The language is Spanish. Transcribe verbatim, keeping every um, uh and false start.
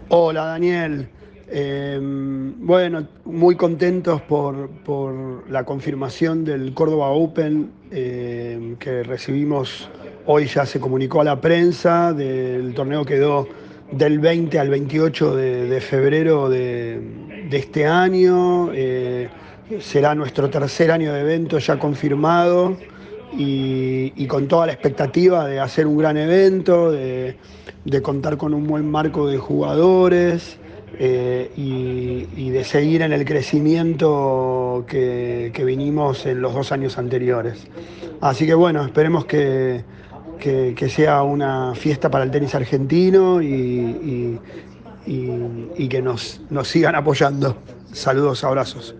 Hola Daniel. Eh, bueno, muy contentos por, por la confirmación del Córdoba Open eh, que recibimos hoy, ya se comunicó a la prensa, del torneo quedó del veinte al veintiocho de, de febrero de, de este año. Eh, será nuestro tercer año de evento ya confirmado y, y con toda la expectativa de hacer un gran evento, de, de contar con un buen marco de jugadores eh, y, y de seguir en el crecimiento que, que vinimos en los dos años anteriores. Así que bueno, esperemos que, que, que sea una fiesta para el tenis argentino y, y, y, y que nos, nos sigan apoyando. Saludos, abrazos.